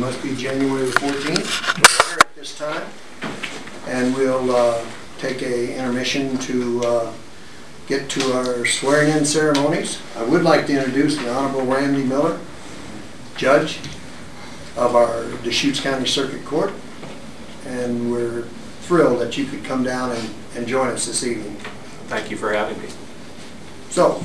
must be January the 14th, at this time. And we'll take a intermission to get to our swearing-in ceremonies. I would like to introduce the Honorable Randy Miller, Judge of our Deschutes County Circuit Court. And we're thrilled that you could come down and join us this evening. Thank you for having me. So,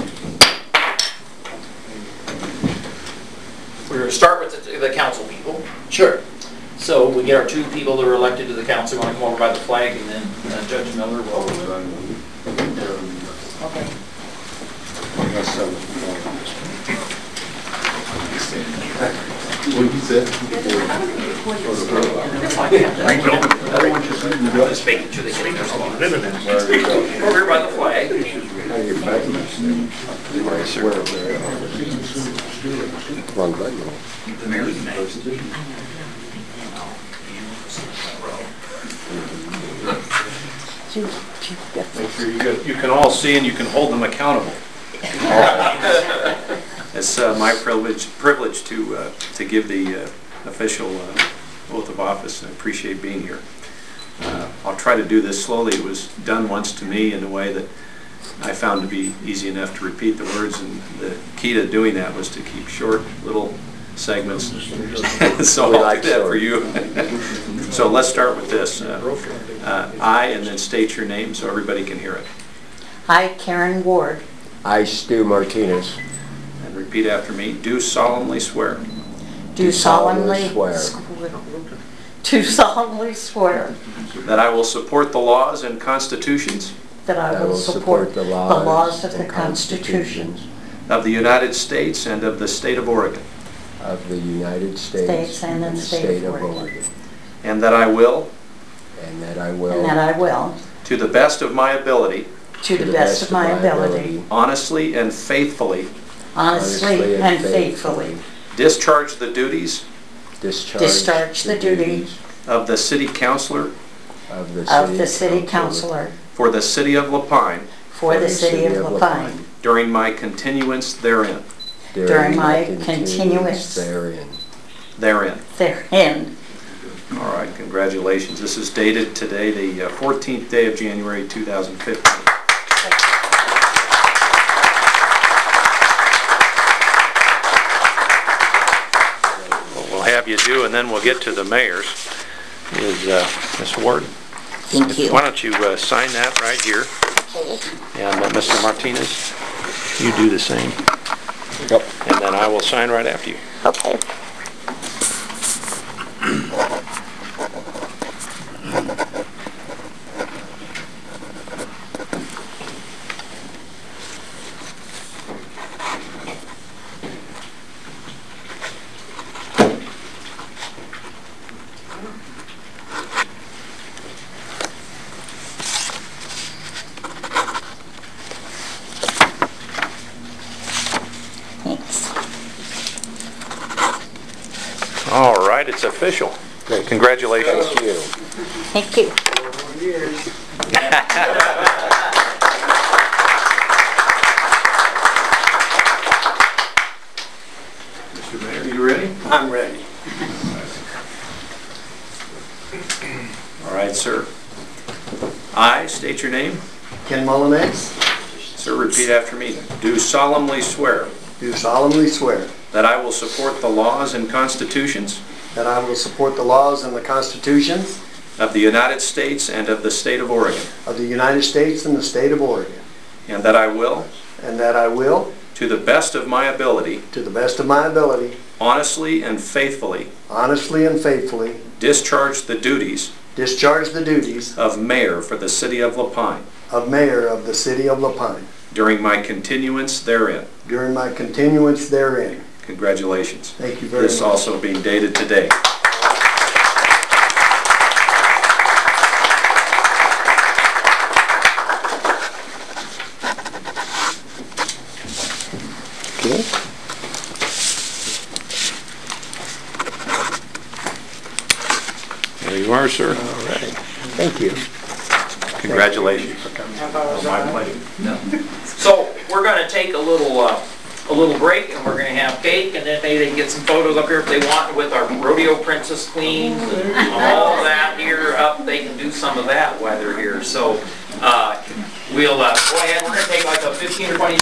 we're going to start with the council people. sure. So we get our two people that are elected to the council. We want to come over by the flag, and then Judge Miller will. Okay. What you said? Just making sure they get their spot. Over here by the flag. The mayor's name. Make sure you can all see and you can hold them accountable. It's my privilege to give the official oath of office. I appreciate being here. I'll try to do this slowly. It was done once to me in a way that I found to be easy enough to repeat the words, and the key to doing that was to keep short little segments. So I'll do that for you. So let's start with this. I, and then state your name so everybody can hear it. I, Karen Ward. I, Stu Martinez. And repeat after me. Do solemnly swear. Do solemnly swear. Do solemnly swear. That I will support the laws and constitutions. That I will support the laws of the constitutions. Of the United States and of the state of Oregon. Of the United States and the state of Oregon. And that I will. And that I will. And that I will. To the best of my ability. To the best of my ability. Honestly and faithfully. Honestly and faithfully. Discharge the duties. Discharge the duties. Of the city councilor. Of the city councilor. For the city of La Pine. For the city of La Pine. During my continuance therein. During my continuance therein. Therein. All right, congratulations. This is dated today, the 14th day of January 2015. What we'll have you do, and then we'll get to the mayors, is Ms. Ward. Thank you. Why don't you sign that right here? And Mr. Martinez, you do the same. Yep. And then I will sign right after you. Okay. All right, it's official. Great. Congratulations. Thank you. Thank you. Mr. Mayor, you ready? I'm ready. All right, sir. I state your name. Ken Mullinex, Sir, repeat after me. Do solemnly swear do solemnly swear that I will support the laws and constitutions that I will support the laws and the constitutions of the United States and of the state of Oregon, of the United States and the state of Oregon, and that I will, and that I will, to the best of my ability, to the best of my ability, honestly and faithfully, honestly and faithfully, discharge the duties discharge the duties of mayor for the city of La Pine of mayor of the city of La Pine during my continuance therein. during my continuance therein. Congratulations. Thank you very much. This also being dated today. Okay. There you are, sir. All right. Thank you. Congratulations. My pleasure. So we're going to take a little a little break, and we're gonna have cake, and then maybe they can get some photos up here if they want with our rodeo princess queens and all that here up. They can do some of that while they're here. So we'll go ahead. We're gonna take like a 15 or 20